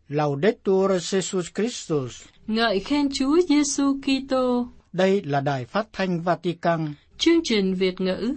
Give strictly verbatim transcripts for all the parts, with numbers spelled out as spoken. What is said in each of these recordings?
Laudetur Jesus Christus. Ngợi khen Chúa Giêsu Kitô. Đây là Đài Phát thanh Vatican. Chương trình Việt ngữ.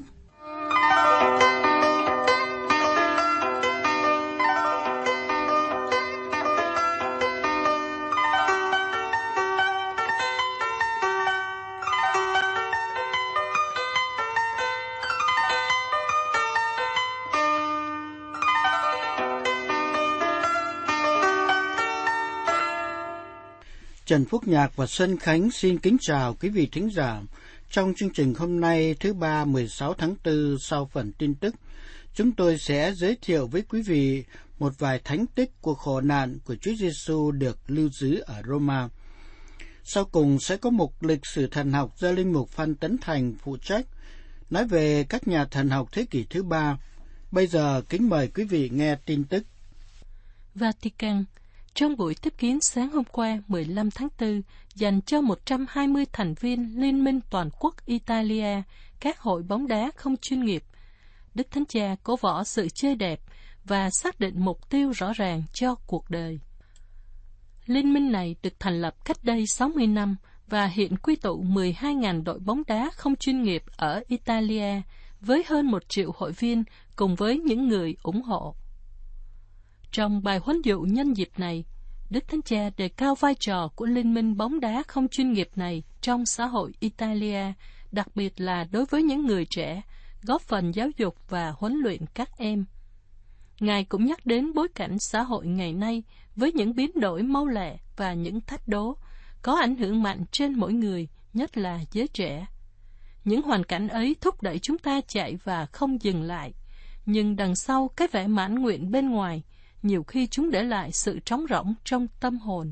Trần Phúc Nhạc và Xuân Khánh xin kính chào quý vị thính giả. Trong chương trình hôm nay thứ ba mười sáu tháng tư, sau phần tin tức, chúng tôi sẽ giới thiệu với quý vị một vài thánh tích của khổ nạn của Chúa Giêsu được lưu giữ ở Roma. Sau cùng sẽ có một lịch sử thần học do linh mục Phan Tấn Thành phụ trách, nói về các nhà thần học thế kỷ thứ ba. Bây giờ kính mời quý vị nghe tin tức. Vatican. Trong buổi tiếp kiến sáng hôm qua mười lăm tháng tư dành cho một trăm hai mươi thành viên Liên minh Toàn quốc Italia, các hội bóng đá không chuyên nghiệp, Đức Thánh Cha cổ võ sự chơi đẹp và xác định mục tiêu rõ ràng cho cuộc đời. Liên minh này được thành lập cách đây sáu mươi năm và hiện quy tụ mười hai nghìn đội bóng đá không chuyên nghiệp ở Italia với hơn một triệu hội viên cùng với những người ủng hộ. Trong bài huấn dụ nhân dịp này, Đức Thánh Cha đề cao vai trò của liên minh bóng đá không chuyên nghiệp này trong xã hội Italia, đặc biệt là đối với những người trẻ, góp phần giáo dục và huấn luyện các em. Ngài cũng nhắc đến bối cảnh xã hội ngày nay với những biến đổi mau lẹ và những thách đố, có ảnh hưởng mạnh trên mỗi người, nhất là giới trẻ. Những hoàn cảnh ấy thúc đẩy chúng ta chạy và không dừng lại, nhưng đằng sau cái vẻ mãn nguyện bên ngoài, nhiều khi chúng để lại sự trống rỗng trong tâm hồn.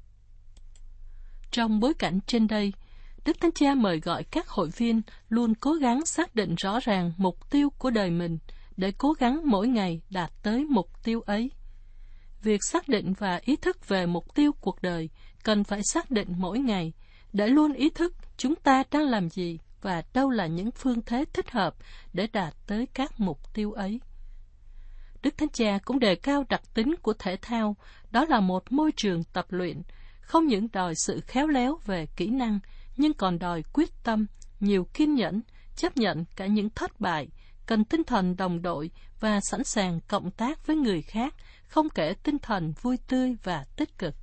Trong bối cảnh trên đây, Đức Thánh Cha mời gọi các hội viên luôn cố gắng xác định rõ ràng mục tiêu của đời mình để cố gắng mỗi ngày đạt tới mục tiêu ấy. Việc xác định và ý thức về mục tiêu cuộc đời cần phải xác định mỗi ngày để luôn ý thức chúng ta đang làm gì và đâu là những phương thế thích hợp để đạt tới các mục tiêu ấy. Đức Thánh Cha cũng đề cao đặc tính của thể thao, đó là một môi trường tập luyện, không những đòi sự khéo léo về kỹ năng, nhưng còn đòi quyết tâm, nhiều kiên nhẫn, chấp nhận cả những thất bại, cần tinh thần đồng đội và sẵn sàng cộng tác với người khác, không kể tinh thần vui tươi và tích cực.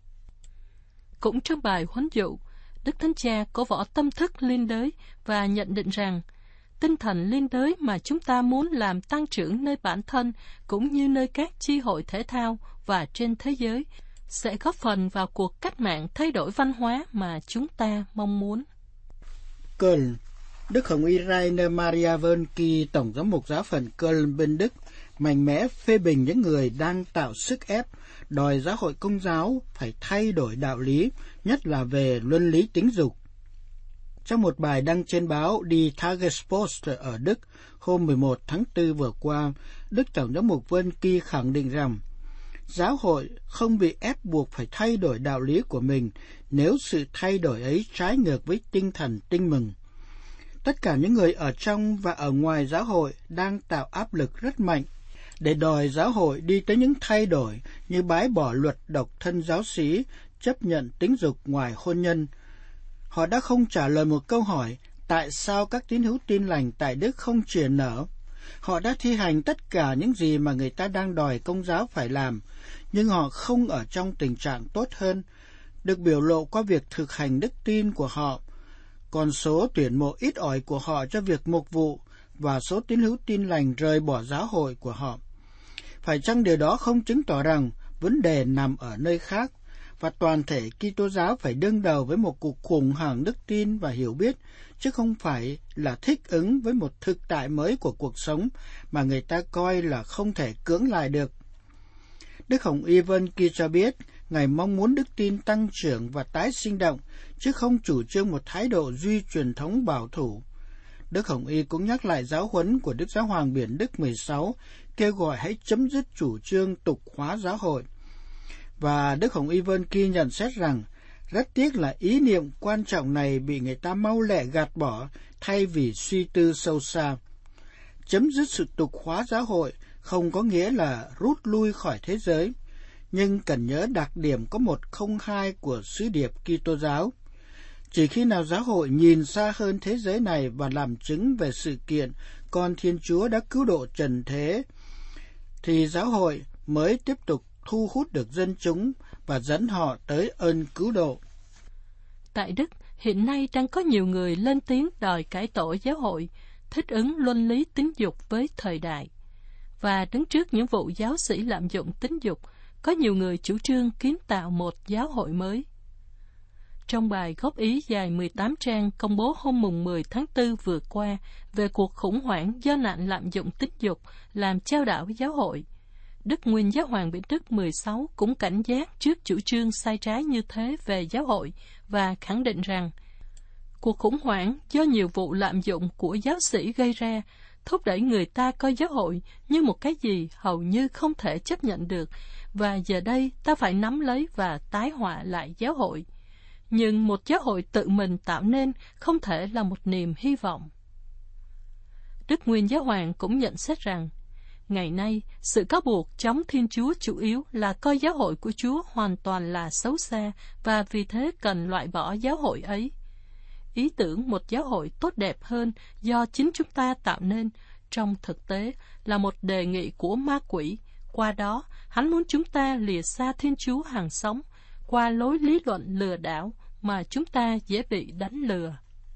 Cũng trong bài huấn dụ, Đức Thánh Cha cổ võ tâm thức liên đới và nhận định rằng, tinh thần liên đới mà chúng ta muốn làm tăng trưởng nơi bản thân cũng như nơi các chi hội thể thao và trên thế giới sẽ góp phần vào cuộc cách mạng thay đổi văn hóa mà chúng ta mong muốn. Köln. Đức Hồng Y Rainer Maria Wernke, Tổng giám mục giáo phận Köln bên Đức, mạnh mẽ phê bình những người đang tạo sức ép đòi giáo hội Công giáo phải thay đổi đạo lý, nhất là về luân lý tính dục. Trong một bài đăng trên báo Die Tagespost ở Đức hôm mười một tháng tư vừa qua, Đức Tổng giám mục Wernke khẳng định rằng giáo hội không bị ép buộc phải thay đổi đạo lý của mình nếu sự thay đổi ấy trái ngược với tinh thần tin mừng. Tất cả những người ở trong và ở ngoài giáo hội đang tạo áp lực rất mạnh để đòi giáo hội đi tới những thay đổi như bái bỏ luật độc thân giáo sĩ, chấp nhận tính dục ngoài hôn nhân. Họ đã không trả lời một câu hỏi tại sao các tín hữu tin lành tại Đức không triển nở. Họ đã thi hành tất cả những gì mà người ta đang đòi Công giáo phải làm, nhưng họ không ở trong tình trạng tốt hơn, được biểu lộ qua việc thực hành đức tin của họ, còn số tuyển mộ ít ỏi của họ cho việc mục vụ và số tín hữu tin lành rời bỏ giáo hội của họ. Phải chăng điều đó không chứng tỏ rằng vấn đề nằm ở nơi khác, và toàn thể Kitô giáo phải đương đầu với một cuộc khủng hoảng đức tin và hiểu biết, chứ không phải là thích ứng với một thực tại mới của cuộc sống mà người ta coi là không thể cưỡng lại được. Đức Hồng Y Wernke cho biết, Ngài mong muốn đức tin tăng trưởng và tái sinh động, chứ không chủ trương một thái độ duy truyền thống bảo thủ. Đức Hồng Y cũng nhắc lại giáo huấn của Đức Giáo hoàng Biển Đức mười sáu, kêu gọi hãy chấm dứt chủ trương tục hóa giáo hội. Và Đức Hồng Y Wernke nhận xét rằng, rất tiếc là ý niệm quan trọng này bị người ta mau lẹ gạt bỏ thay vì suy tư sâu xa. Chấm dứt sự tục hóa giáo hội không có nghĩa là rút lui khỏi thế giới. nhưng cần nhớ đặc điểm có một không hai của sứ điệp Kitô giáo. Chỉ khi nào giáo hội nhìn xa hơn thế giới này và làm chứng về sự kiện con Thiên Chúa đã cứu độ trần thế, thì giáo hội mới tiếp tục thu hút được dân chúng và dẫn họ tới ơn cứu độ. Tại Đức, hiện nay đang có nhiều người lên tiếng đòi cải tổ giáo hội, thích ứng luân lý tín dục với thời đại. Và đứng trước những vụ giáo sĩ lạm dụng tín dục, có nhiều người chủ trương kiến tạo một giáo hội mới. Trong bài góp ý dài mười tám trang công bố hôm mùng mười tháng tư vừa qua về cuộc khủng hoảng do nạn lạm dụng tín dục làm chao đảo giáo hội, Đức Nguyên Giáo hoàng Biển Đức mười sáu cũng cảnh giác trước chủ trương sai trái như thế về giáo hội và khẳng định rằng cuộc khủng hoảng do nhiều vụ lạm dụng của giáo sĩ gây ra thúc đẩy người ta coi giáo hội như một cái gì hầu như không thể chấp nhận được, và giờ đây ta phải nắm lấy và tái họa lại giáo hội. Nhưng một giáo hội tự mình tạo nên không thể là một niềm hy vọng. Đức Nguyên Giáo hoàng cũng nhận xét rằng, ngày nay, sự cáo buộc chống Thiên Chúa chủ yếu là coi giáo hội của Chúa hoàn toàn là xấu xa, và vì thế cần loại bỏ giáo hội ấy. Ý tưởng một giáo hội tốt đẹp hơn do chính chúng ta tạo nên, trong thực tế là một đề nghị của ma quỷ. Qua đó, hắn muốn chúng ta lìa xa Thiên Chúa hàng sống, qua lối lý luận lừa đảo mà chúng ta dễ bị đánh lừa.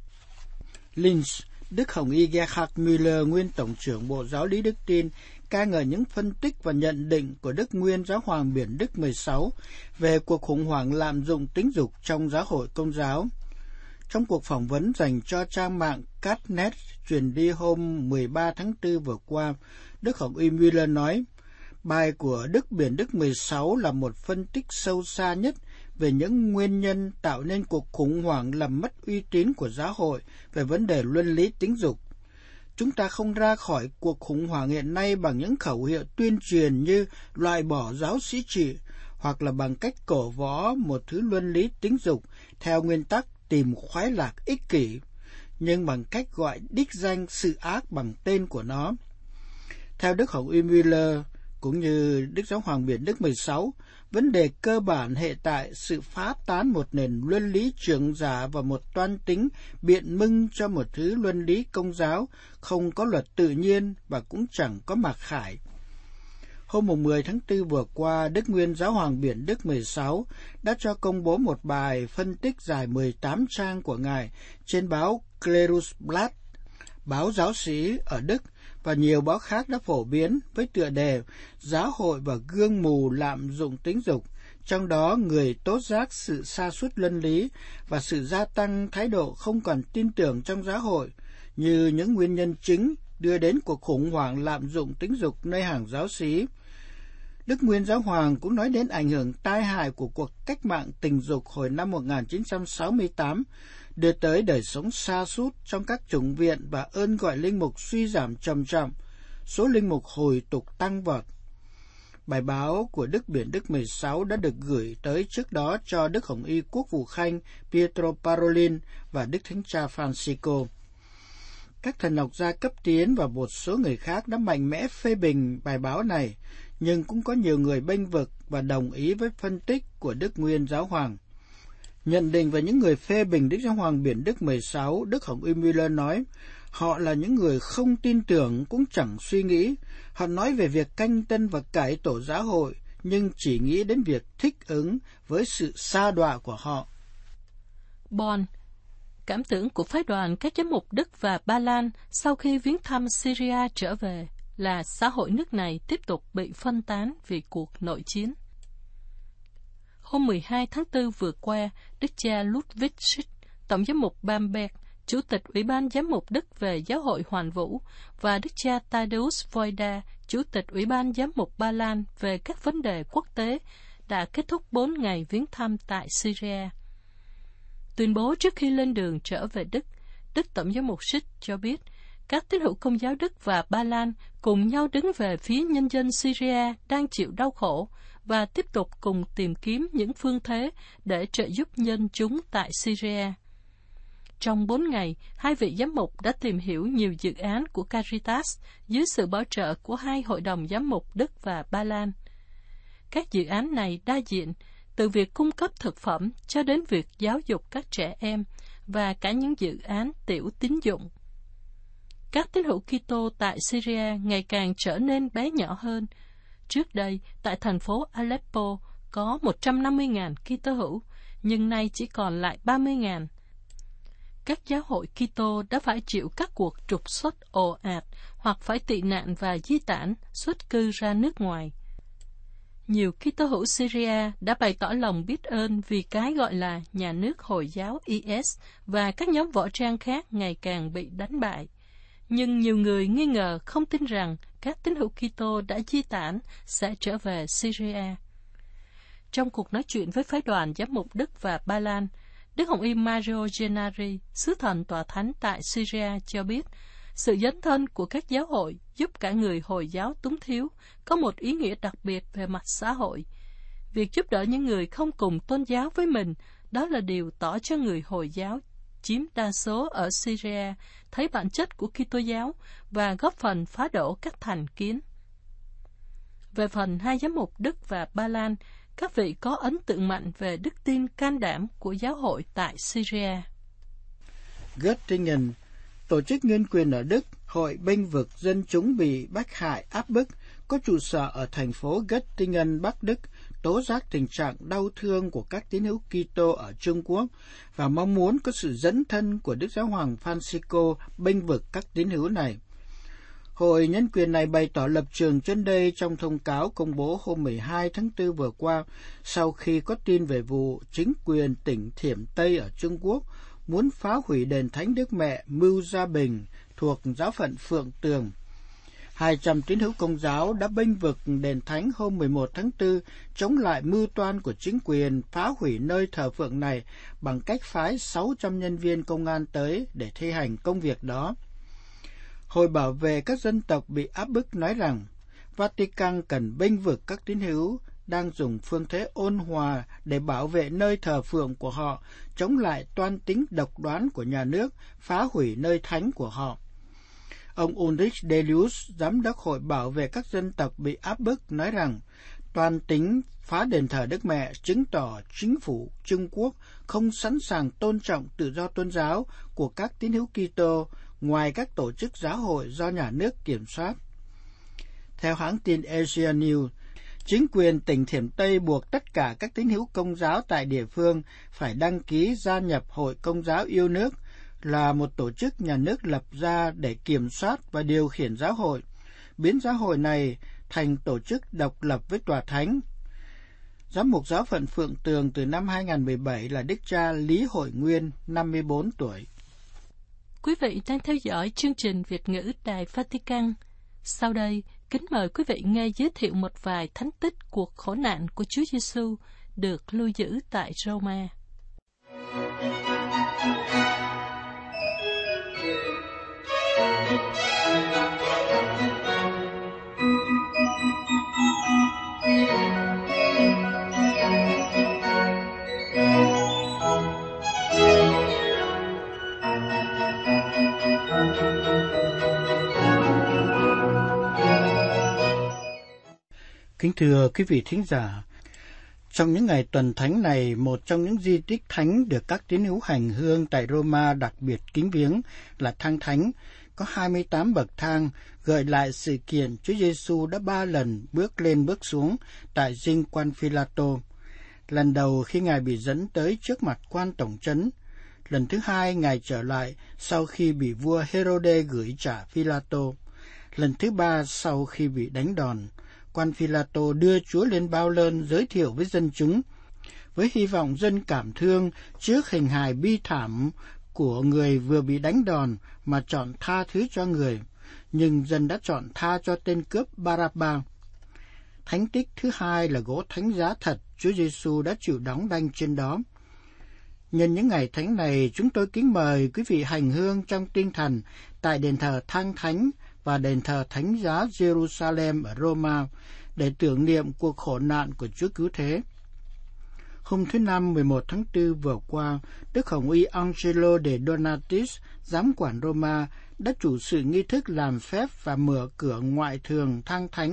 Lynch, Đức Hồng Y Gerhard Müller, nguyên Tổng trưởng Bộ Giáo lý Đức Tin, ca ngợi những phân tích và nhận định của Đức Nguyên Giáo hoàng Biển Đức mười sáu về cuộc khủng hoảng lạm dụng tính dục trong giáo hội Công giáo. Trong cuộc phỏng vấn dành cho trang mạng Catnet truyền đi hôm mười ba tháng tư vừa qua, Đức Hồng Y Müller nói, bài của Đức Biển Đức mười sáu là một phân tích sâu xa nhất về những nguyên nhân tạo nên cuộc khủng hoảng làm mất uy tín của giáo hội về vấn đề luân lý tính dục. Chúng ta không ra khỏi cuộc khủng hoảng hiện nay bằng những khẩu hiệu tuyên truyền như loại bỏ giáo sĩ trị, hoặc là bằng cách cổ võ một thứ luân lý tính dục theo nguyên tắc tìm khoái lạc ích kỷ, nhưng bằng cách gọi đích danh sự ác bằng tên của nó. Theo Đức Hồng Y Müller, cũng như Đức Giáo hoàng Biển Đức mười sáu, vấn đề cơ bản hệ tại sự phá tán một nền luân lý trưởng giả và một toan tính biện minh cho một thứ luân lý công giáo không có luật tự nhiên và cũng chẳng có mặc khải. Hôm mười tháng tư vừa qua, Đức Nguyên Giáo hoàng Biển Đức mười sáu đã cho công bố một bài phân tích dài mười tám trang của Ngài trên báo Klerusblatt, báo giáo sĩ ở Đức, và nhiều báo khác đã phổ biến với tựa đề Giáo hội và gương mù lạm dụng tính dục, trong đó người tố giác sự sa sút luân lý và sự gia tăng thái độ không còn tin tưởng trong giáo hội như những nguyên nhân chính đưa đến cuộc khủng hoảng lạm dụng tính dục nơi hàng giáo sĩ. Đức Nguyên Giáo hoàng cũng nói đến ảnh hưởng tai hại của cuộc cách mạng tình dục hồi năm một nghìn chín trăm sáu mươi tám, đưa tới đời sống sa sút trong các chủng viện và ơn gọi linh mục suy giảm trầm trọng, số linh mục hồi tục tăng vọt. Bài báo của Đức Biển Đức mười sáu đã được gửi tới trước đó cho Đức Hồng Y Quốc vụ Khanh Pietro Parolin và Đức Thánh Cha Francisco. Các thần học gia cấp tiến và một số người khác đã mạnh mẽ phê bình bài báo này, nhưng cũng có nhiều người bênh vực và đồng ý với phân tích của Đức Nguyên Giáo hoàng. Nhận định về những người phê bình Đức Giáo hoàng Biển Đức mười sáu, Đức Hồng Y Müller nói, họ là những người không tin tưởng cũng chẳng suy nghĩ. Họ nói về việc canh tân và cải tổ giáo hội, nhưng chỉ nghĩ đến việc thích ứng với sự sa đọa của họ. Bonn, cảm tưởng của phái đoàn các giám mục Đức và Ba Lan sau khi viếng thăm Syria trở về là xã hội nước này tiếp tục bị phân tán vì cuộc nội chiến. Hôm mười hai tháng tư vừa qua, Đức cha Ludwig Schick, Tổng giám mục Bamberg, Chủ tịch Ủy ban Giám mục Đức về Giáo hội Hoàn Vũ, và Đức cha Tadeusz Wojda, Chủ tịch Ủy ban Giám mục Ba Lan về các vấn đề quốc tế, đã kết thúc bốn ngày viếng thăm tại Syria. Tuyên bố trước khi lên đường trở về Đức, Đức Tổng giám mục Schick cho biết, các tín hữu Công giáo Đức và Ba Lan cùng nhau đứng về phía nhân dân Syria đang chịu đau khổ và tiếp tục cùng tìm kiếm những phương thế để trợ giúp nhân chúng tại Syria. Trong bốn ngày, hai vị giám mục đã tìm hiểu nhiều dự án của Caritas dưới sự bảo trợ của hai hội đồng giám mục Đức và Ba Lan. Các dự án này đa diện, từ việc cung cấp thực phẩm cho đến việc giáo dục các trẻ em và cả những dự án tiểu tín dụng. Các tín hữu Kitô tại Syria ngày càng trở nên bé nhỏ hơn. Trước đây, tại thành phố Aleppo có một trăm năm mươi nghìn Kitô hữu, nhưng nay chỉ còn lại ba mươi nghìn. Các giáo hội Kitô đã phải chịu các cuộc trục xuất ồ ạt hoặc phải tị nạn và di tản, xuất cư ra nước ngoài. Nhiều Kitô hữu Syria đã bày tỏ lòng biết ơn vì cái gọi là nhà nước Hồi giáo i ét và các nhóm võ trang khác ngày càng bị đánh bại. Nhưng nhiều người nghi ngờ không tin rằng các tín hữu Kitô đã di tản sẽ trở về Syria. Trong cuộc nói chuyện với phái đoàn giám mục Đức và Ba Lan, Đức Hồng y Mario Gennari, sứ thần tòa thánh tại Syria cho biết, sự dấn thân của các giáo hội giúp cả người Hồi giáo túng thiếu có một ý nghĩa đặc biệt về mặt xã hội. Việc giúp đỡ những người không cùng tôn giáo với mình, đó là điều tỏ cho người Hồi giáo chiếm đa số ở Syria thấy bản chất của Kitô giáo và góp phần phá đổ các thành kiến. Về phần hai giám mục Đức và Ba Lan, các vị có ấn tượng mạnh về đức tin can đảm của giáo hội tại Syria. Göttingen, tổ chức nhân quyền ở Đức, hội bênh vực dân chúng bị bách hại áp bức, có trụ sở ở thành phố Göttingen, Bắc Đức, tố giác tình trạng đau thương của các tín hữu Kitô ở Trung Quốc và mong muốn có sự dấn thân của Đức Giáo hoàng Francisco bênh vực các tín hữu này. Hội nhân quyền này bày tỏ lập trường trên đây trong thông cáo công bố hôm mười hai tháng tư vừa qua, sau khi có tin về vụ chính quyền tỉnh Thiểm Tây ở Trung Quốc muốn phá hủy đền Thánh Đức Mẹ Mưu Gia Bình thuộc giáo phận Phượng Tường. hai trăm tín hữu Công giáo đã bênh vực đền thánh hôm mười một tháng tư chống lại mưu toan của chính quyền phá hủy nơi thờ phượng này bằng cách phái sáu trăm nhân viên công an tới để thi hành công việc đó. Hội bảo vệ các dân tộc bị áp bức nói rằng Vatican cần bênh vực các tín hữu đang dùng phương thế ôn hòa để bảo vệ nơi thờ phượng của họ, chống lại toan tính độc đoán của nhà nước phá hủy nơi thánh của họ. Ông Ulrich Delius, giám đốc Hội bảo vệ các dân tộc bị áp bức, nói rằng toan tính phá đền thờ Đức Mẹ chứng tỏ chính phủ Trung Quốc không sẵn sàng tôn trọng tự do tôn giáo của các tín hữu Kitô ngoài các tổ chức giáo hội do nhà nước kiểm soát. Theo hãng tin Asia News, chính quyền tỉnh Thiểm Tây buộc tất cả các tín hữu Công giáo tại địa phương phải đăng ký gia nhập Hội Công giáo yêu nước, là một tổ chức nhà nước lập ra để kiểm soát và điều khiển giáo hội, biến giáo hội này thành tổ chức độc lập với tòa thánh. Giám mục giáo phận Phượng Tường từ năm hai không một bảy là Đức cha Lý Hội Nguyên, năm mươi bốn tuổi. Quý vị đang theo dõi chương trình Việt ngữ Đài Vatican. Sau đây, kính mời quý vị nghe giới thiệu một vài thánh tích cuộc khổ nạn của Chúa Giêsu được lưu giữ tại Roma. Kính thưa quý vị thính giả, trong những ngày tuần thánh này, một trong những di tích thánh được các tín hữu hành hương tại Roma đặc biệt kính viếng là thang thánh, có hai mươi tám bậc thang gợi lại sự kiện Chúa Giêsu đã ba lần bước lên bước xuống tại dinh quan Phi-la-tô. Lần đầu khi Ngài bị dẫn tới trước mặt quan tổng trấn, lần thứ hai Ngài trở lại sau khi bị vua Hê-rô-đê gửi trả Phi-la-tô, lần thứ ba sau khi bị đánh đòn. Quan Phi-la-tô đưa Chúa lên bao lơn giới thiệu với dân chúng, với hy vọng dân cảm thương trước hình hài bi thảm của người vừa bị đánh đòn mà chọn tha thứ cho người, nhưng dân đã chọn tha cho tên cướp Ba-ra-ba. Thánh tích thứ hai là gỗ thánh giá thật Chúa Giêsu đã chịu đóng đanh trên đó. Nhân những ngày thánh này, chúng tôi kính mời quý vị hành hương trong tinh thần tại đền thờ Thang Thánh và đền thờ Thánh giá Jerusalem ở Roma để tưởng niệm cuộc khổ nạn của Chúa Cứu Thế. Hôm thứ Năm mười một tháng tư vừa qua, Đức Hồng y Angelo de Donatis, giám quản Roma, đã chủ sự nghi thức làm phép và mở cửa ngoại thường Thang Thánh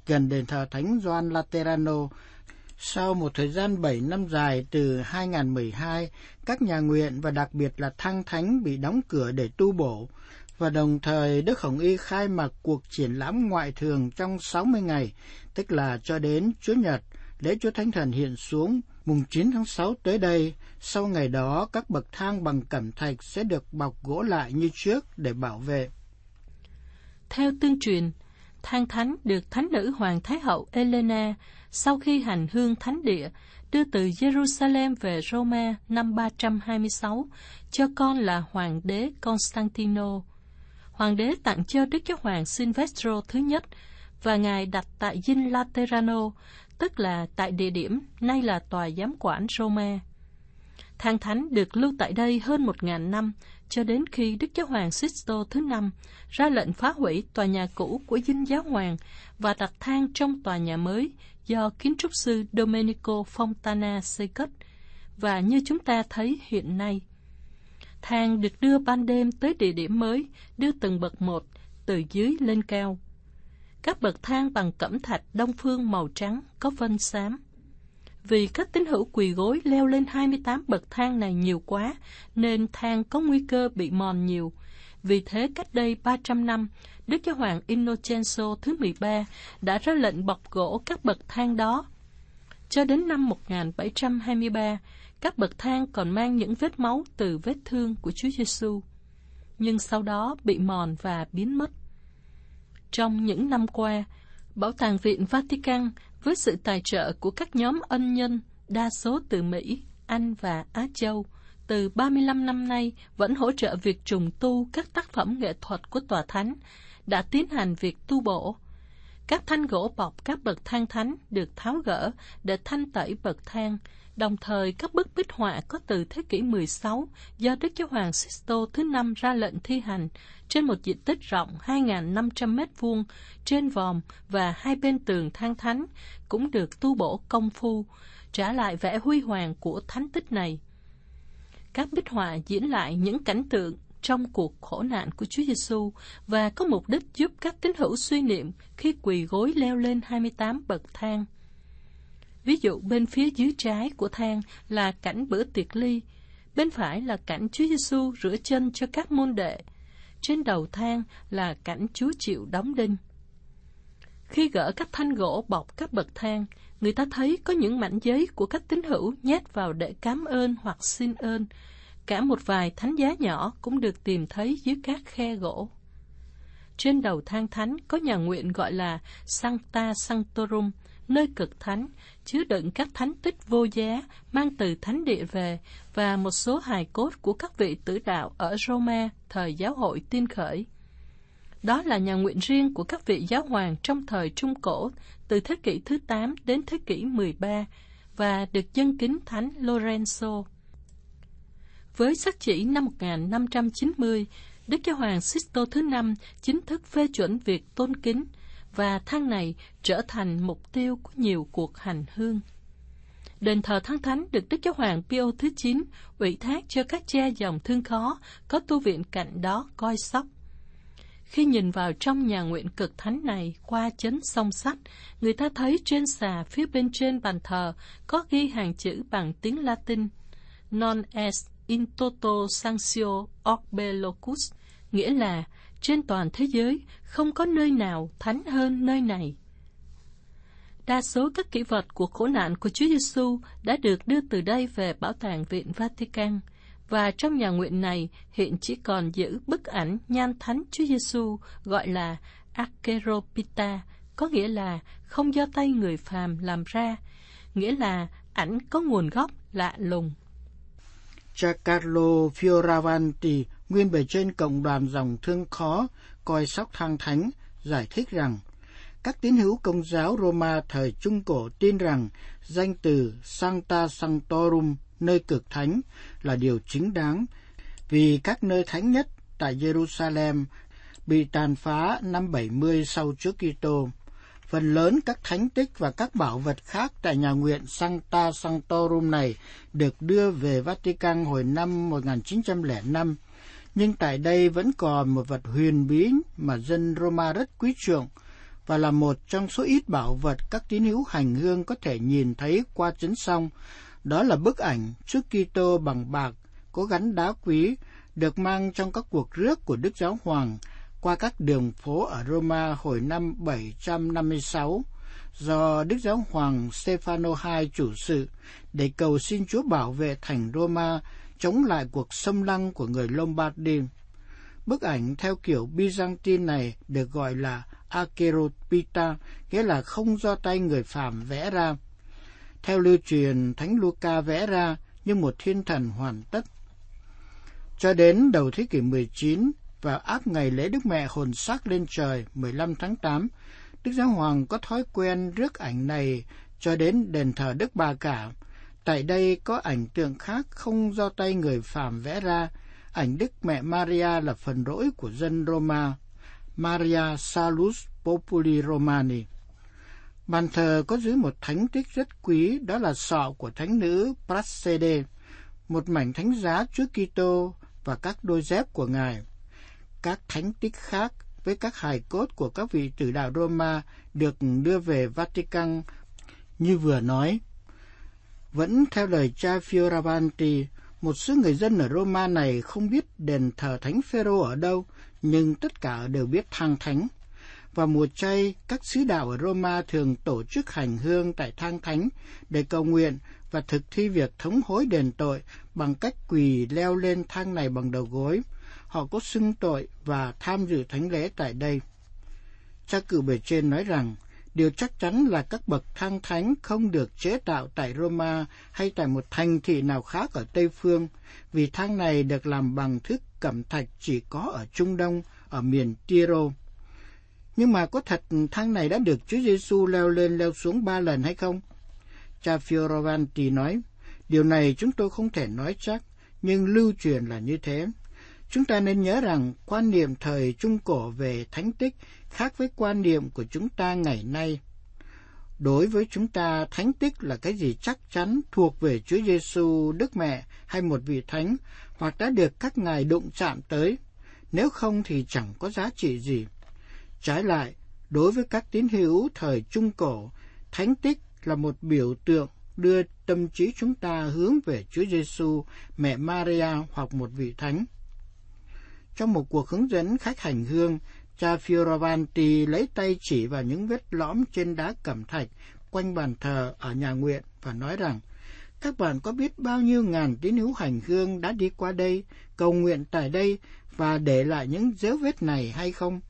gần đền thờ Thánh Gioan Laterano. Sau một thời gian bảy năm dài từ hai nghìn không trăm mười hai, các nhà nguyện và đặc biệt là thang thánh bị đóng cửa để tu bổ, và đồng thời Đức Hồng Y khai mạc cuộc triển lãm ngoại thường trong sáu mươi ngày, tức là cho đến Chúa Nhật, lễ Chúa Thánh Thần hiện xuống mùng chín tháng sáu tới đây. Sau ngày đó, các bậc thang bằng cẩm thạch sẽ được bọc gỗ lại như trước để bảo vệ. Theo tương truyền, thang thánh được Thánh nữ Hoàng Thái hậu Elena sau khi hành hương thánh địa đưa từ Jerusalem về Roma năm ba trăm hai mươi sáu cho con là Hoàng đế Constantino. Hoàng đế tặng cho Đức Giáo hoàng Silvestro thứ nhất và ngài đặt tại dinh Laterano, tức là tại địa điểm nay là tòa giám quản Roma. Thang thánh được lưu tại đây hơn một ngàn năm, cho đến khi Đức Giáo hoàng Sisto thứ năm ra lệnh phá hủy tòa nhà cũ của dinh giáo hoàng và đặt thang trong tòa nhà mới do kiến trúc sư Domenico Fontana xây cất, và như chúng ta thấy hiện nay. Thang được đưa ban đêm tới địa điểm mới, đưa từng bậc một, từ dưới lên cao. Các bậc thang bằng cẩm thạch đông phương màu trắng có vân xám. Vì các tín hữu quỳ gối leo lên hai mươi tám bậc thang này nhiều quá, nên thang có nguy cơ bị mòn nhiều. Vì thế cách đây ba trăm năm, Đức Giáo hoàng Innocenzo thứ mười ba đã ra lệnh bọc gỗ các bậc thang đó. Cho đến năm một nghìn bảy trăm hai mươi ba, các bậc thang còn mang những vết máu từ vết thương của Chúa Giêsu, nhưng sau đó bị mòn và biến mất. Trong những năm qua, Bảo tàng Viện Vatican với sự tài trợ của các nhóm ân nhân, đa số từ Mỹ, Anh và Á Châu, từ ba mươi lăm năm nay vẫn hỗ trợ việc trùng tu các tác phẩm nghệ thuật của tòa thánh, đã tiến hành việc tu bổ. Các thanh gỗ bọc các bậc thang thánh được tháo gỡ để thanh tẩy bậc thang, đồng thời các bức bích họa có từ thế kỷ mười sáu do Đức Giáo hoàng Sisto thứ năm ra lệnh thi hành trên một diện tích rộng hai nghìn năm trăm mét vuông trên vòm và hai bên tường thang thánh cũng được tu bổ công phu, trả lại vẻ huy hoàng của thánh tích này. Các bích họa diễn lại những cảnh tượng trong cuộc khổ nạn của Chúa Giêsu và có mục đích giúp các tín hữu suy niệm khi quỳ gối leo lên hai mươi tám bậc thang. Ví dụ bên phía dưới trái của thang là cảnh bữa tiệc ly, bên phải là cảnh Chúa Giêsu rửa chân cho các môn đệ, trên đầu thang là cảnh Chúa chịu đóng đinh. Khi gỡ các thanh gỗ bọc các bậc thang, người ta thấy có những mảnh giấy của các tín hữu nhét vào để cám ơn hoặc xin ơn. Cả một vài thánh giá nhỏ cũng được tìm thấy dưới các khe gỗ. Trên đầu thang thánh có nhà nguyện gọi là Sancta Sanctorum, nơi cực thánh, chứa đựng các thánh tích vô giá mang từ thánh địa về và một số hài cốt của các vị tử đạo ở Roma thời giáo hội Tiên khởi. Đó là nhà nguyện riêng của các vị giáo hoàng trong thời Trung Cổ, từ thế kỷ thứ tám đến thế kỷ mười ba, và được dâng kính Thánh Lorenzo. Với sắc chỉ năm một nghìn năm trăm chín mươi, Đức Giáo hoàng Sisto thứ năm chính thức phê chuẩn việc tôn kính, và thang này trở thành mục tiêu của nhiều cuộc hành hương. Đền thờ thang thánh được Đức Giáo hoàng Pio thứ chín ủy thác cho các cha dòng thương khó có tu viện cạnh đó coi sóc. Khi nhìn vào trong nhà nguyện cực thánh này qua chấn song sắt, người ta thấy trên xà phía bên trên bàn thờ có ghi hàng chữ bằng tiếng Latin: Non est in toto sanctio orbe locus, nghĩa là trên toàn thế giới không có nơi nào thánh hơn nơi này. Đa số các kỷ vật của khổ nạn của Chúa Giêsu đã được đưa từ đây về Bảo tàng Viện Vatican, và trong nhà nguyện này hiện chỉ còn giữ bức ảnh nhan thánh Chúa Giêsu gọi là Acheropita, có nghĩa là không do tay người phàm làm ra, nghĩa là ảnh có nguồn gốc lạ lùng. Giancarlo Fioravanti, nguyên bề trên cộng đoàn dòng thương khó coi sóc thang thánh, giải thích rằng các tín hữu Công giáo Roma thời Trung Cổ tin rằng danh từ Sancta Sanctorum, nơi cực thánh, là điều chính đáng, vì các nơi thánh nhất tại Jerusalem bị tàn phá năm bảy mươi sau trước Kitô. Phần lớn các thánh tích và các bảo vật khác tại nhà nguyện Sancta Sanctorum này được đưa về Vatican hồi năm một nghìn chín trăm lẻ năm, nhưng tại đây vẫn còn một vật huyền bí mà dân Roma rất quý trọng, và là một trong số ít bảo vật các tín hữu hành hương có thể nhìn thấy qua chấn song. Đó là bức ảnh Chúa Kitô bằng bạc có gắn đá quý, được mang trong các cuộc rước của Đức Giáo Hoàng qua các đường phố ở Roma hồi năm bảy trăm năm mươi sáu, do Đức Giáo Hoàng Stefano đệ nhị chủ sự để cầu xin Chúa bảo vệ thành Roma chống lại cuộc xâm lăng của người Lombardy. Bức ảnh theo kiểu Byzantine này được gọi là Acheropita, nghĩa là không do tay người phàm vẽ ra. Theo lưu truyền, Thánh Luca vẽ ra như một thiên thần hoàn tất. Cho đến đầu thế kỷ mười chín, vào áp ngày lễ Đức Mẹ hồn xác lên trời mười lăm tháng tám, Đức Giáo Hoàng có thói quen rước ảnh này cho đến đền thờ Đức Bà Cả. Tại đây có ảnh tượng khác không do tay người phàm vẽ ra. Ảnh Đức Mẹ Maria là phần rỗi của dân Roma, Maria Salus Populi Romani. Bàn thờ có giữ một thánh tích rất quý, đó là sọ của thánh nữ Praxede, một mảnh thánh giá Chúa Kitô và các đôi dép của Ngài. Các thánh tích khác với các hài cốt của các vị tử đạo Roma được đưa về Vatican như vừa nói. Vẫn theo lời cha Fioravanti, một số người dân ở Roma này không biết đền thờ Thánh Phêrô ở đâu, nhưng tất cả đều biết thang thánh. Vào mùa chay, các sứ đạo ở Roma thường tổ chức hành hương tại thang thánh để cầu nguyện và thực thi việc thống hối đền tội bằng cách quỳ leo lên thang này bằng đầu gối. Họ có xưng tội và tham dự thánh lễ tại đây. Cha cựu bề trên nói rằng, điều chắc chắn là các bậc thang thánh không được chế tạo tại Roma hay tại một thành thị nào khác ở Tây Phương, vì thang này được làm bằng thức cẩm thạch chỉ có ở Trung Đông, ở miền Tyro. Nhưng mà có thật thang này đã được Chúa Giêsu leo lên leo xuống ba lần hay không? Cha Fioravanti nói, điều này chúng tôi không thể nói chắc, nhưng lưu truyền là như thế. Chúng ta nên nhớ rằng quan niệm thời Trung Cổ về thánh tích khác với quan niệm của chúng ta ngày nay. Đối với chúng ta, thánh tích là cái gì chắc chắn thuộc về Chúa Giêsu, Đức Mẹ hay một vị thánh, hoặc đã được các ngài đụng chạm tới. Nếu không thì chẳng có giá trị gì. Trái lại, đối với các tín hữu thời Trung Cổ, thánh tích là một biểu tượng đưa tâm trí chúng ta hướng về Chúa Giêsu, mẹ Maria hoặc một vị thánh. Trong một cuộc hướng dẫn khách hành hương, cha Fioravanti lấy tay chỉ vào những vết lõm trên đá cẩm thạch quanh bàn thờ ở nhà nguyện và nói rằng, các bạn có biết bao nhiêu ngàn tín hữu hành hương đã đi qua đây, cầu nguyện tại đây và để lại những dấu vết này hay không?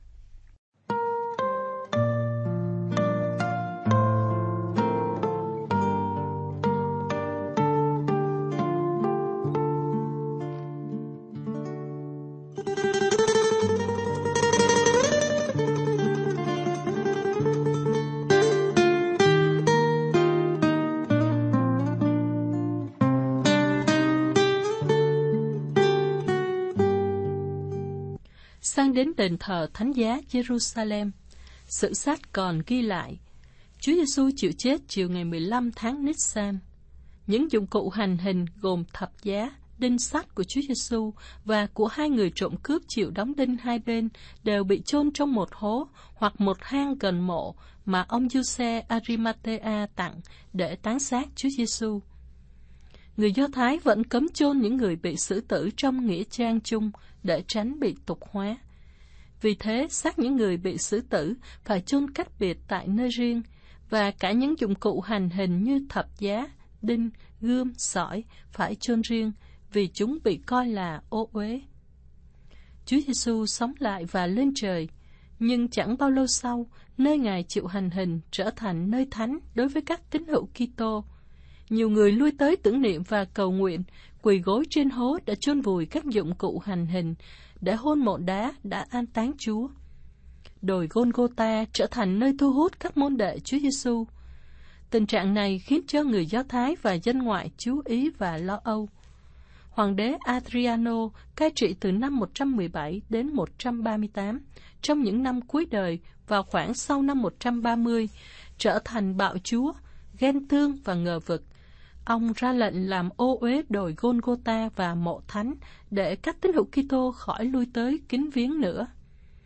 Sang đến đền thờ Thánh giá Jerusalem, sử sách còn ghi lại, Chúa Giêsu chịu chết chiều ngày mười lăm tháng Nisan. Những dụng cụ hành hình gồm thập giá, đinh sắt của Chúa Giêsu và của hai người trộm cướp chịu đóng đinh hai bên đều bị chôn trong một hố hoặc một hang gần mộ mà ông Giuse Arimathea tặng để táng xác Chúa Giêsu. Người Do Thái vẫn cấm chôn những người bị xử tử trong nghĩa trang chung để tránh bị tục hóa. Vì thế, xác những người bị xử tử phải chôn cách biệt tại nơi riêng, và cả những dụng cụ hành hình như thập giá, đinh, gươm, sỏi phải chôn riêng, vì chúng bị coi là ô uế. Chúa Giêsu sống lại và lên trời, nhưng chẳng bao lâu sau, nơi Ngài chịu hành hình trở thành nơi thánh đối với các tín hữu Kitô. Nhiều người lui tới tưởng niệm và cầu nguyện, quỳ gối trên hố đã chôn vùi các dụng cụ hành hình, để hôn mộ đá đã an táng Chúa. Đồi Golgotha trở thành nơi thu hút các môn đệ Chúa Giêsu. Tình trạng này khiến cho người Do Thái và dân ngoại chú ý và lo âu. Hoàng đế Adriano cai trị từ năm một trăm mười bảy đến một trăm ba mươi tám, trong những năm cuối đời vào khoảng sau năm một trăm ba mươi, trở thành bạo chúa, ghen tương và ngờ vực. Ông ra lệnh làm ô uế đồi Golgotha và mộ thánh để các tín hữu Kitô khỏi lui tới kính viếng nữa.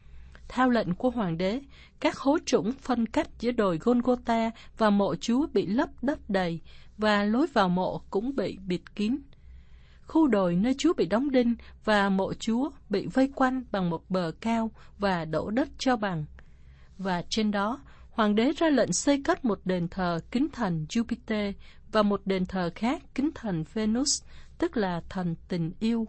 theo lệnh của hoàng đế, các hố trũng phân cách giữa đồi Golgotha và mộ Chúa bị lấp đất đầy, và lối vào mộ cũng bị bịt kín. Khu đồi nơi Chúa bị đóng đinh và mộ Chúa bị vây quanh bằng một bờ cao và đổ đất cho bằng. Và trên đó, hoàng đế ra lệnh xây cất một đền thờ kính thần Jupiter và một đền thờ khác kính thần Venus, tức là thần tình yêu.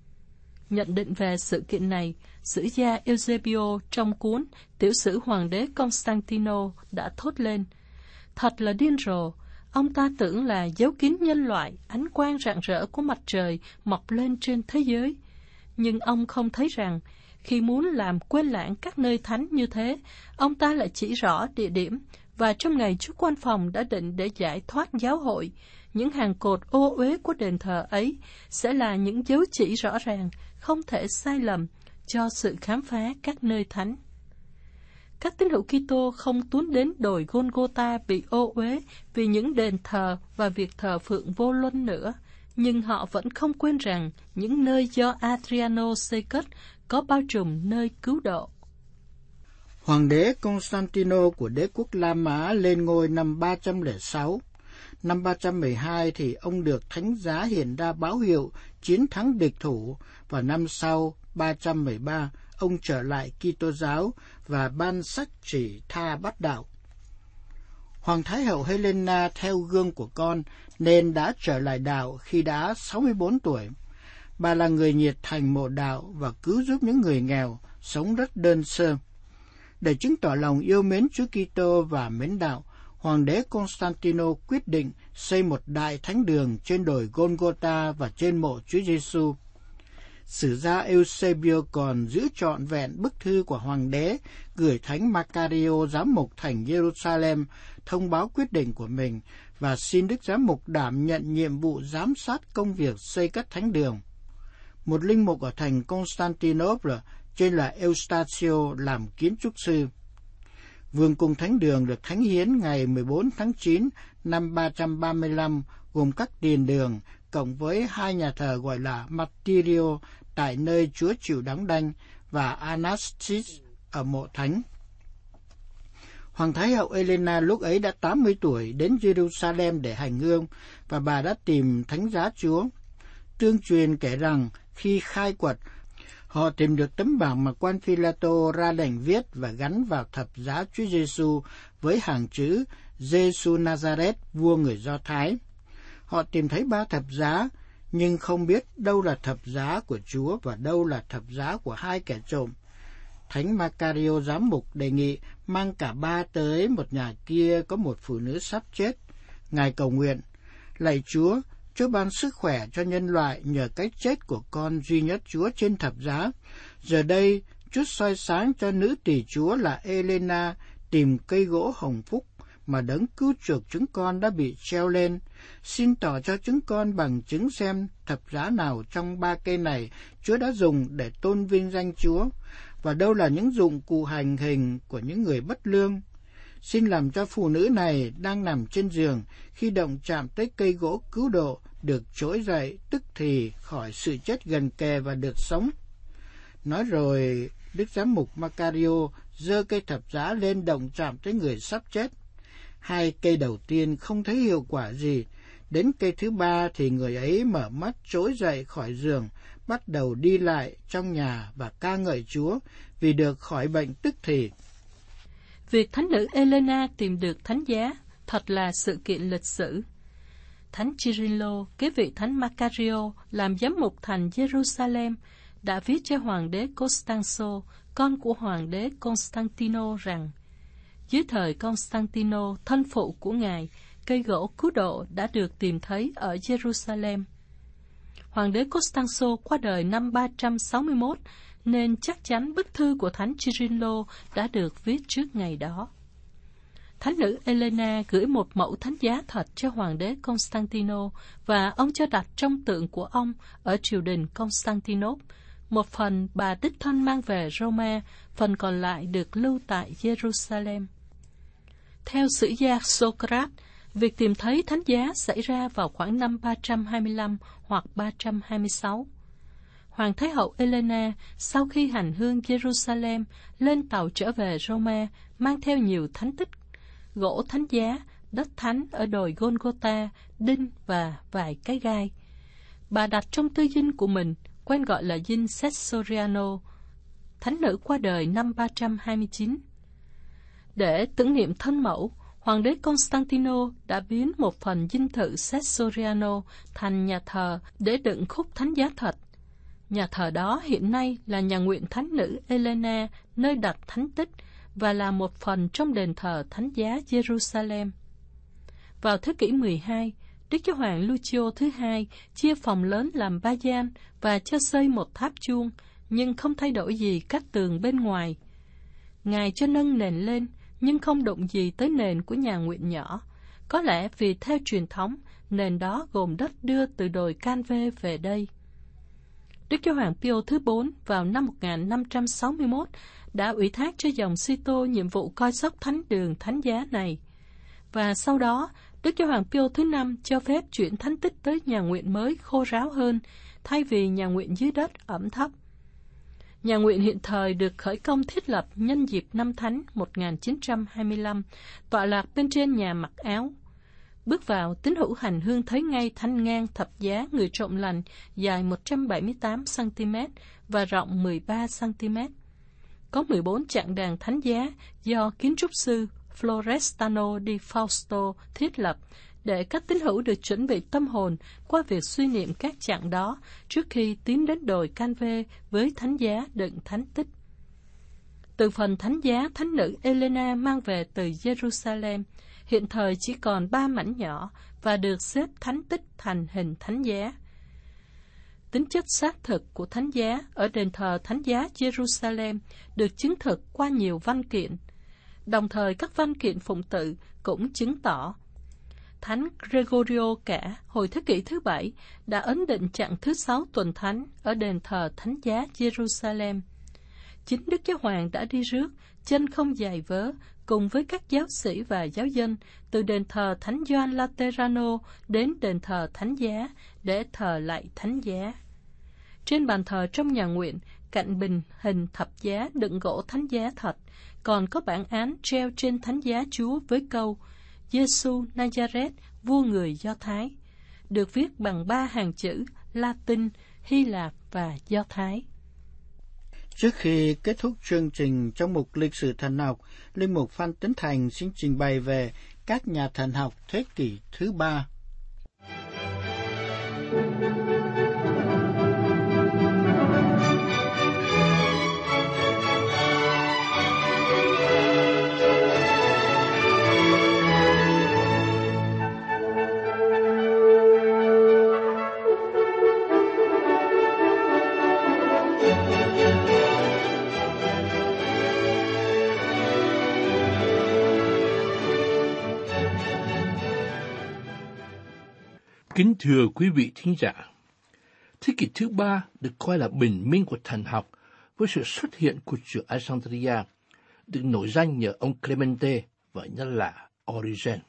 Nhận định về sự kiện này, sử gia Eusebio trong cuốn Tiểu sử Hoàng đế Constantino đã thốt lên: thật là điên rồ, ông ta tưởng là giấu kín nhân loại ánh quang rạng rỡ của mặt trời mọc lên trên thế giới. Nhưng ông không thấy rằng, khi muốn làm quên lãng các nơi thánh như thế, ông ta lại chỉ rõ địa điểm, và trong ngày Chúa Quan Phòng đã định để giải thoát giáo hội, những hàng cột ô uế của đền thờ ấy sẽ là những dấu chỉ rõ ràng, không thể sai lầm, cho sự khám phá các nơi thánh. Các tín hữu Kitô không tuôn đến đồi Golgotha bị ô uế vì những đền thờ và việc thờ phượng vô luân nữa, nhưng họ vẫn không quên rằng những nơi do Adriano xây cất có bao trùm nơi cứu độ. Hoàng đế Constantino của đế quốc La Mã lên ngôi năm ba trăm lẻ sáu. Năm ba trăm mười hai thì ông được thánh giá hiện ra báo hiệu chiến thắng địch thủ, và năm sau, ba trăm mười ba, ông trở lại Kitô giáo và ban sách chỉ tha bắt đạo. Hoàng Thái hậu Helena theo gương của con nên đã trở lại đạo khi đã sáu mươi bốn tuổi. Bà là người nhiệt thành mộ đạo và cứu giúp những người nghèo, sống rất đơn sơ. Để chứng tỏ lòng yêu mến Chúa Kitô và mến đạo, Hoàng đế Constantino quyết định xây một đại thánh đường trên đồi Golgotha và trên mộ Chúa Giêsu. Sử gia Eusebio còn giữ trọn vẹn bức thư của hoàng đế gửi thánh Macario giám mục thành Jerusalem thông báo quyết định của mình và xin Đức Giám mục đảm nhận nhiệm vụ giám sát công việc xây cất thánh đường. Một linh mục ở thành Constantinople tên là Eustatio làm kiến trúc sư. Vương cung thánh đường được thánh hiến ngày mười bốn tháng chín năm ba trăm ba mươi lăm, gồm các tiền đường cộng với hai nhà thờ gọi là Martyrio tại nơi Chúa chịu đắng đanh và Anastasis ở mộ thánh. Hoàng Thái hậu Elena lúc ấy đã tám mươi tuổi, đến Jerusalem để hành hương, và bà đã tìm thánh giá Chúa. Tương truyền kể rằng khi khai quật, họ tìm được tấm bảng mà quan Phi-la-tô ra lệnh viết và gắn vào thập giá Chúa Giêsu với hàng chữ Giêsu Nazareth, vua người Do Thái. Họ tìm thấy ba thập giá, nhưng không biết đâu là thập giá của Chúa và đâu là thập giá của hai kẻ trộm. Thánh Macario giám mục đề nghị mang cả ba tới một nhà kia có một phụ nữ sắp chết. Ngài cầu nguyện: lạy Chúa, Chúa ban sức khỏe cho nhân loại nhờ cái chết của con duy nhất Chúa trên thập giá. Giờ đây, Chúa soi sáng cho nữ tỳ Chúa là Elena tìm cây gỗ hồng phúc mà đấng cứu chuộc chúng con đã bị treo lên. Xin tỏ cho chúng con bằng chứng xem thập giá nào trong ba cây này Chúa đã dùng để tôn vinh danh Chúa, và đâu là những dụng cụ hành hình của những người bất lương. Xin làm cho phụ nữ này đang nằm trên giường, khi động chạm tới cây gỗ cứu độ, được trỗi dậy tức thì khỏi sự chết gần kề và được sống. Nói rồi, Đức Giám mục Macario giơ cây thập giá lên động chạm tới người sắp chết. Hai cây đầu tiên không thấy hiệu quả gì. Đến cây thứ ba thì người ấy mở mắt trỗi dậy khỏi giường, bắt đầu đi lại trong nhà và ca ngợi Chúa vì được khỏi bệnh tức thì. Việc thánh nữ Elena tìm được thánh giá thật là sự kiện lịch sử. Thánh Cirillo, kế vị thánh Macario làm giám mục thành Jerusalem, đã viết cho hoàng đế Constanzo, con của hoàng đế Constantino rằng: dưới thời Constantino, thân phụ của ngài, cây gỗ cứu độ đã được tìm thấy ở Jerusalem. Hoàng đế Constanzo qua đời năm ba trăm sáu mươi mốt, nên chắc chắn bức thư của thánh Cirillo đã được viết trước ngày đó. Thánh nữ Elena gửi một mẫu thánh giá thật cho hoàng đế Constantino, và ông cho đặt trong tượng của ông ở triều đình Constantinople. Một phần bà đích thân mang về Roma, phần còn lại được lưu tại Jerusalem. Theo sử gia Socrates, việc tìm thấy thánh giá xảy ra vào khoảng năm ba trăm hai mươi lăm hoặc ba trăm hai mươi sáu. Hoàng Thái hậu Elena sau khi hành hương Jerusalem lên tàu trở về Roma mang theo nhiều thánh tích, gỗ thánh giá, đất thánh ở đồi Golgotha, đinh và vài cái gai. Bà đặt trong tư dinh của mình, quen gọi là dinh Caesariano. Thánh nữ qua đời năm ba trăm hai mươi chín. Để tưởng niệm thân mẫu, Hoàng đế Constantino đã biến một phần dinh thự Caesariano thành nhà thờ để đựng khúc thánh giá thật. Nhà thờ đó hiện nay là nhà nguyện thánh nữ Elena, nơi đặt thánh tích, và là một phần trong đền thờ thánh giá Jerusalem. Vào thế kỷ mười hai, Đức Giáo hoàng Lucio thứ hai chia phòng lớn làm ba gian và cho xây một tháp chuông, nhưng không thay đổi gì các tường bên ngoài. Ngài cho nâng nền lên, nhưng không động gì tới nền của nhà nguyện nhỏ. Có lẽ vì theo truyền thống, nền đó gồm đất đưa từ đồi Canve về đây. Đức Giáo hoàng Pio thứ bốn vào năm một nghìn năm trăm sáu mươi mốt đã ủy thác cho dòng Sito nhiệm vụ coi sóc thánh đường thánh giá này. Và sau đó, Đức Giáo hoàng Pio thứ năm cho phép chuyển thánh tích tới nhà nguyện mới khô ráo hơn, thay vì nhà nguyện dưới đất ẩm thấp. Nhà nguyện hiện thời được khởi công thiết lập nhân dịp năm Thánh một nghìn chín trăm hai mươi lăm, tọa lạc bên trên nhà mặc áo. Bước vào, tín hữu hành hương thấy ngay thanh ngang thập giá người trộm lành dài một trăm bảy mươi tám xăng-ti-mét và rộng mười ba xăng-ti-mét. Có mười bốn chạng đàn thánh giá do kiến trúc sư Florestano di Fausto thiết lập để các tín hữu được chuẩn bị tâm hồn qua việc suy niệm các chạng đó trước khi tiến đến đồi Canve với thánh giá đựng thánh tích. Từ phần thánh giá thánh nữ Elena mang về từ Jerusalem, hiện thời chỉ còn ba mảnh nhỏ và được xếp thánh tích thành hình thánh giá. Tính chất xác thực của thánh giá ở đền thờ thánh giá Jerusalem được chứng thực qua nhiều văn kiện. Đồng thời các văn kiện phụng tự cũng chứng tỏ Thánh Gregorio cả hồi thế kỷ thứ bảy đã ấn định chặng thứ sáu tuần thánh ở đền thờ thánh giá Jerusalem. Chính Đức Giáo hoàng đã đi rước, chân không giày vớ, cùng với các giáo sĩ và giáo dân từ đền thờ Thánh Gioan Laterano đến đền thờ Thánh Giá để thờ lạy Thánh Giá. Trên bàn thờ trong nhà nguyện, cạnh bình hình thập giá đựng gỗ Thánh Giá thật, còn có bản án treo trên Thánh Giá Chúa với câu Giê-xu Nazareth, vua người Do Thái, được viết bằng ba hàng chữ Latin, Hy Lạp và Do Thái. Trước khi kết thúc chương trình trong mục lịch sử thần học, Linh mục Phan Tấn Thành xin trình bày về các nhà thần học thế kỷ thứ ba. Kính thưa quý vị thính giả, thế kỷ thứ ba được coi là bình minh của thần học với sự xuất hiện của chùa Alexandria, được nổi danh nhờ ông Clemente và nhân là Origen.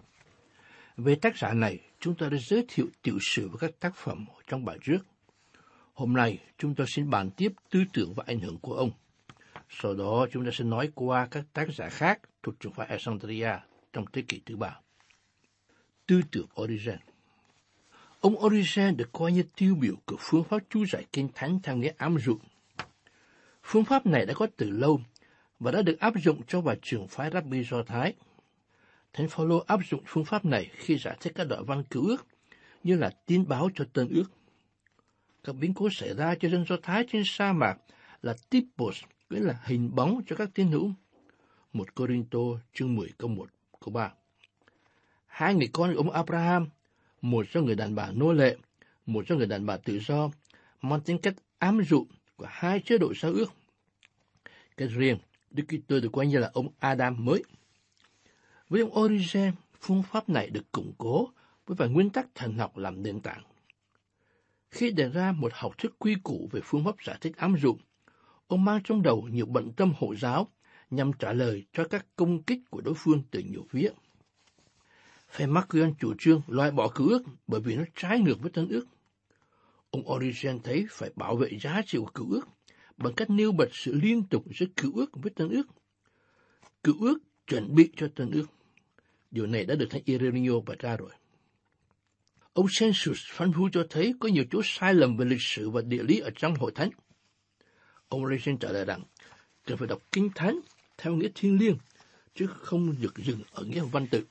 Về tác giả này, chúng ta đã giới thiệu tiểu sử và các tác phẩm trong bài trước. Hôm nay, chúng ta xin bàn tiếp tư tưởng và ảnh hưởng của ông. Sau đó, chúng ta sẽ nói qua các tác giả khác thuộc trường phái Alexandria trong thế kỷ thứ ba. Tư tưởng Origen. Ông Origen được coi như tiêu biểu của phương pháp chú giải kinh thánh theo nghĩa ám dụ. Phương pháp này đã có từ lâu và đã được áp dụng cho vài trường phái Rabbi Do Thái. Thánh Phaolô áp dụng phương pháp này khi giải thích các đoạn văn Cựu Ước như là tin báo cho Tân Ước. Các biến cố xảy ra cho dân Do Thái trên sa mạc là typos, nghĩa là hình bóng cho các tín hữu. Một Cô-rinh-tô chương mười câu một, câu ba. Hai người con của ông Abraham, một do người đàn bà nô lệ, một do người đàn bà tự do, mang tính cách ám dụ của hai chế độ giao ước. Cách riêng, Đức Kitô được coi như là ông Adam mới. Với ông Origen, phương pháp này được củng cố với vài nguyên tắc thần học làm nền tảng. Khi đề ra một học thuyết quy củ về phương pháp giải thích ám dụ, ông mang trong đầu nhiều bận tâm hộ giáo nhằm trả lời cho các công kích của đối phương từ nhiều phía. Phe Marcion chủ trương loại bỏ Cựu Ước bởi vì nó trái ngược với Tân Ước. Ông Origen thấy phải bảo vệ giá trị của cựu ước bằng cách nêu bật sự liên tục giữa cựu ước với tân ước. Cựu ước chuẩn bị cho tân ước. Điều này đã được thánh Ireneo bật ra rồi. Ông Celsus phán phú cho thấy có nhiều chỗ sai lầm về lịch sử và địa lý ở trong hội thánh. Ông Origen trả lời rằng, cần phải đọc kinh thánh theo nghĩa thiêng liêng, chứ không được dừng ở nghĩa văn tự.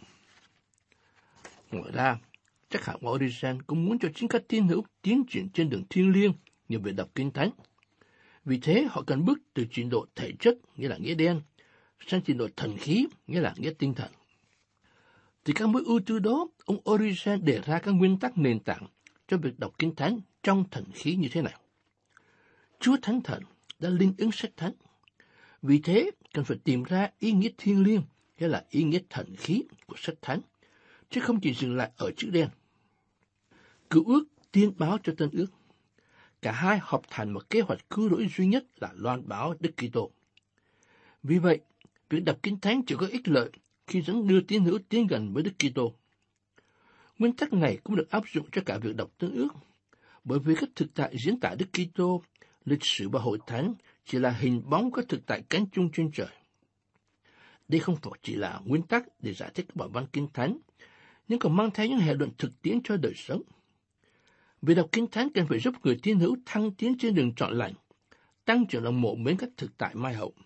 Ngoài ra, chắc hẳn ông Origen cũng muốn cho chính các tín hữu tiến triển trên đường thiêng liêng nhờ việc đọc kinh thánh. Vì thế, họ cần bước từ trình độ thể chất, nghĩa là nghĩa đen, sang trình độ thần khí, nghĩa là nghĩa tinh thần. Từ các mối ưu tư đó, ông Origen đề ra các nguyên tắc nền tảng cho việc đọc kinh thánh trong thần khí như thế nào. Chúa Thánh Thần đã linh ứng sách thánh. Vì thế, cần phải tìm ra ý nghĩa thiêng liêng, nghĩa là ý nghĩa thần khí của sách thánh, chứ không chỉ dừng lại ở chữ đen. Cựu ước tiên báo cho tân ước. Cả hai hợp thành một kế hoạch cứu rỗi duy nhất là loan báo Đức Kitô. Vì vậy, việc đọc kinh thánh chỉ có ích lợi khi dẫn đưa tín hữu tiến gần với Đức Kitô. Nguyên tắc này cũng được áp dụng cho cả việc đọc tân ước, bởi vì các thực tại diễn tả Đức Kitô, lịch sử và hội thánh chỉ là hình bóng các thực tại cánh chung trên trời. Đây không phải chỉ là nguyên tắc để giải thích các bản văn kinh thánh, nhưng còn mang theo những hệ luận thực tiễn cho đời sống. Việc đọc kinh thánh cần phải giúp người tín hữu thăng tiến trên đường trọn lành, tăng trưởng lòng mộ mến các thực tại mai hậu.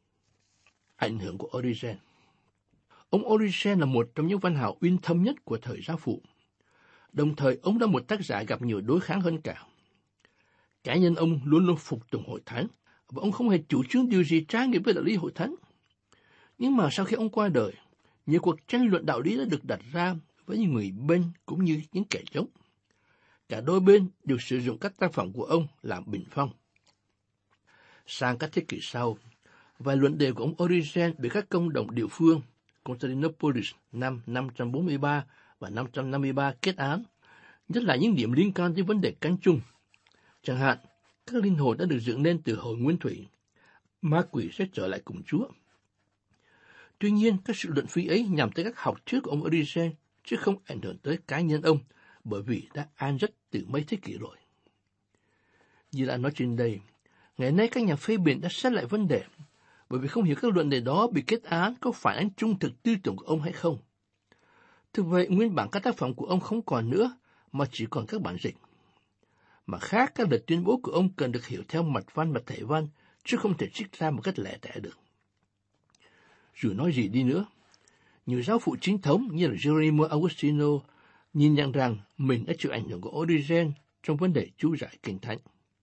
Ảnh hưởng của Origen. Ông Origen là một trong những văn hào uyên thâm nhất của thời giáo phụ. Đồng thời, ông là một tác giả gặp nhiều đối kháng hơn cả. Cá nhân ông luôn luôn phục tùng hội thánh, và ông không hề chủ trương điều gì trái nghĩa với đạo lý hội thánh. Nhưng mà sau khi ông qua đời, nhiều cuộc tranh luận đạo lý đã được đặt ra với những người bên cũng như những kẻ chống. Cả đôi bên đều sử dụng các tác phẩm của ông làm bình phong. Sang các thế kỷ sau, vài luận đề của ông Origen bị các công đồng địa phương Constantinopolis năm năm trăm bốn mươi ba và năm trăm năm mươi ba kết án, nhất là những điểm liên quan đến vấn đề cánh chung. Chẳng hạn, các linh hồn đã được dựng lên từ hồi nguyên thủy, ma quỷ sẽ trở lại cùng Chúa. Tuy nhiên, các sự luận phi ấy nhằm tới các học thuyết của ông Origen, chứ không ảnh hưởng tới cá nhân ông, bởi vì đã an giấc từ mấy thế kỷ rồi. Như đã nói trên đây, ngày nay các nhà phê bình đã xét lại vấn đề, bởi vì không hiểu các luận đề đó bị kết án có phản ánh trung thực tư tưởng của ông hay không. Thực vậy, nguyên bản các tác phẩm của ông không còn nữa, mà chỉ còn các bản dịch. Mà khác, các lời tuyên bố của ông cần được hiểu theo mạch văn và thể văn, chứ không thể trích ra một cách lẻ tẻ được. Dù nói gì đi nữa, nhiều giáo phụ chính thống như là Jerome Augustino nhìn nhận rằng mình đã chịu ảnh hưởng của Origen trong vấn đề chú giải kinh thánh.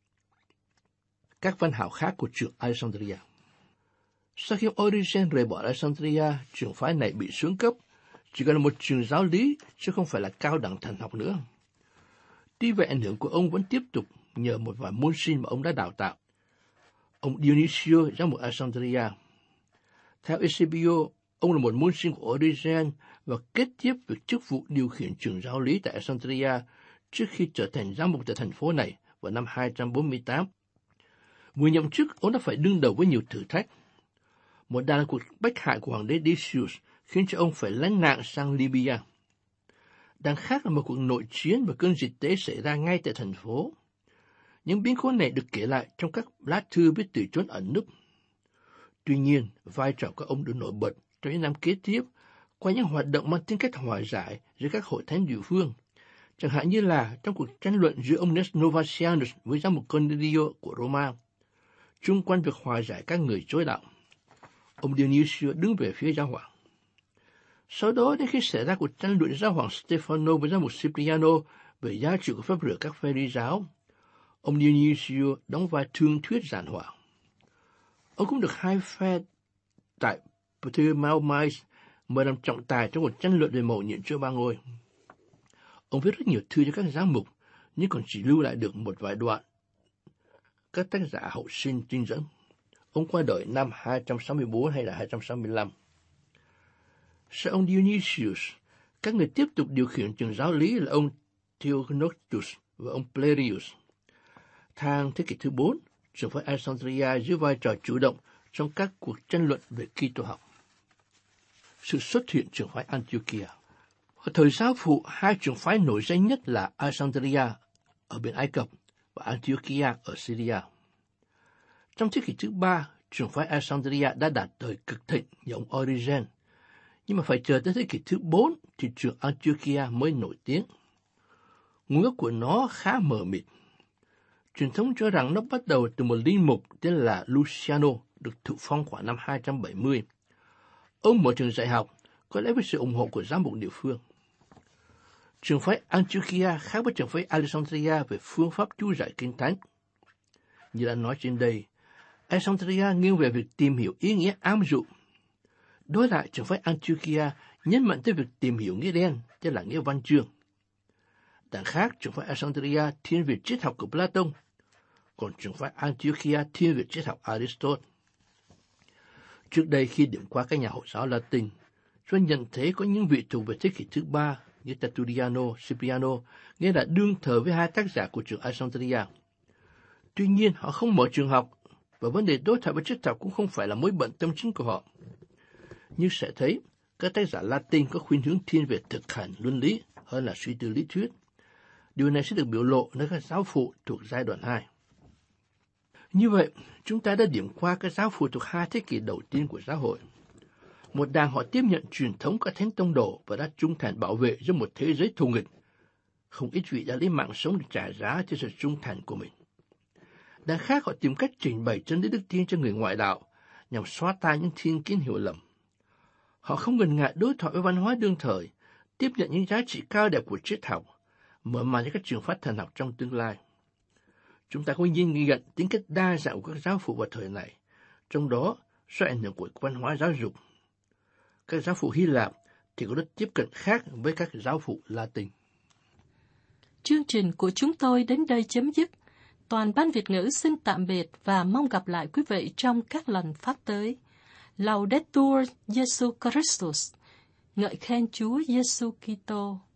Các văn hào khác của trường Alexandria. Sau khi Origen rời bỏ Alexandria, trường phái này bị xuống cấp, chỉ còn là một trường giáo lý, chứ không phải là cao đẳng thần học nữa. Tuy vậy, ảnh hưởng của ông vẫn tiếp tục nhờ một vài môn sinh mà ông đã đào tạo. Ông Dionisio, giám mục Alexandria. Theo Eusebio, ông là một môn sinh của Origen và kết tiếp việc chức vụ điều khiển trường giáo lý tại Alexandria trước khi trở thành giám mục tại thành phố này vào năm hai trăm bốn mươi tám. Vừa nhậm chức, ông đã phải đương đầu với nhiều thử thách. Một đàn cuộc bách hại của hoàng đế Decius khiến cho ông phải lánh nạn sang Libya. Đằng khác là một cuộc nội chiến và cơn dịch tế xảy ra ngay tại thành phố. Những biến cố này được kể lại trong các lá thư viết từ chốn ẩn núp. Tuy nhiên, vai trò của ông được nổi bật trong những năm kế tiếp qua những hoạt động mang tính cách hòa giải giữa các hội thánh địa phương, chẳng hạn như là trong cuộc tranh luận giữa ông Novatianus với giám mục Cornelio của Roma, chung quanh việc hòa giải các người chối đạo. Ông Dionisio đứng về phía giáo hoàng. Sau đó, đến khi xảy ra cuộc tranh luận giáo hoàng Stefano với giám mục Cipriano về giá trị của phép rửa các phê ri giáo, ông Dionisio đóng vai thương thuyết giảng hòa. Ông cũng được hai phe tại Ptolemais mời làm trọng tài trong cuộc tranh luận về mầu nhiệm Chúa Ba Ngôi. Ông viết rất nhiều thư cho các giám mục, nhưng còn chỉ lưu lại được một vài đoạn. Các tác giả hậu sinh trinh dẫn. Ông qua đời năm hai trăm sáu mươi tư hay là hai trăm sáu mươi lăm. Sau ông Dionysius, các người tiếp tục điều khiển trường giáo lý là ông Theognostus và ông Valerius. Thang thế kỷ thứ bốn, trường phái Alexandria giữ vai trò chủ động trong các cuộc tranh luận về Kitô học. Sự xuất hiện trường phái Antiochia. Ở thời giáo phụ, hai trường phái nổi danh nhất là Alexandria ở bên Ai Cập và Antiochia ở Syria. Trong thế kỷ thứ ba, trường phái Alexandria đã đạt thời cực thịnh như ông Origen, nhưng mà phải chờ tới thế kỷ thứ bốn thì trường Antiochia mới nổi tiếng. Nguồn gốc của nó khá mờ mịt. Truyền thống cho rằng nó bắt đầu từ một linh mục tên là Luciano, được thụ phong khoảng năm hai trăm bảy mươi. Ông mở trường dạy học, có lẽ với sự ủng hộ của giám mục địa phương. Trường phái Antiochia khác với trường phái Alexandria về phương pháp chú giải kinh thánh. Như đã nói trên đây, Alexandria nghiêng về việc tìm hiểu ý nghĩa ám dụ. Đối lại, trường phái Antiochia nhấn mạnh tới việc tìm hiểu nghĩa đen, tức là nghĩa văn chương. Đằng khác, trường phái Alexandria thiên về triết học của Plato, còn trường phái Antiochia thiên về triết học Aristotle. Trước đây khi điểm qua các nhà Hồi giáo Latin, tôi nhận thấy có những vị thuộc về thế kỷ thứ ba như Tertulliano, Cipriano, nghĩa là đương thời với hai tác giả của trường Alexandria. Tuy nhiên, họ không mở trường học, và vấn đề đối thoại với triết học cũng không phải là mối bận tâm chính của họ. Như sẽ thấy, các tác giả Latin có khuynh hướng thiên về thực hành luân lý hơn là suy tư lý thuyết. Điều này sẽ được biểu lộ nơi các giáo phụ thuộc giai đoạn hai. Như vậy, chúng ta đã điểm qua các giáo phụ thuộc hai thế kỷ đầu tiên của giáo hội. Một đảng họ tiếp nhận truyền thống các thánh tông đồ và đã trung thành bảo vệ cho một thế giới thù nghịch. Không ít vị đã lấy mạng sống để trả giá cho sự trung thành của mình. Đảng khác họ tìm cách trình bày chân lý đức tin cho người ngoại đạo nhằm xóa tan những thiên kiến hiểu lầm. Họ không ngần ngại đối thoại với văn hóa đương thời, tiếp nhận những giá trị cao đẹp của triết học, mở màn cho các trường phái thần học trong tương lai. Chúng ta có nhìn nhận tính cách đa dạng của các giáo phụ vào thời này, trong đó do ảnh hưởng của văn hóa giáo dục. Các giáo phụ Hy Lạp thì có rất tiếp cận khác với các giáo phụ Latin. Chương trình của chúng tôi đến đây chấm dứt. Toàn ban Việt ngữ xin tạm biệt và mong gặp lại quý vị trong các lần phát tới. Laudetur Jesu Christus, ngợi khen Chúa Giêsu Kitô.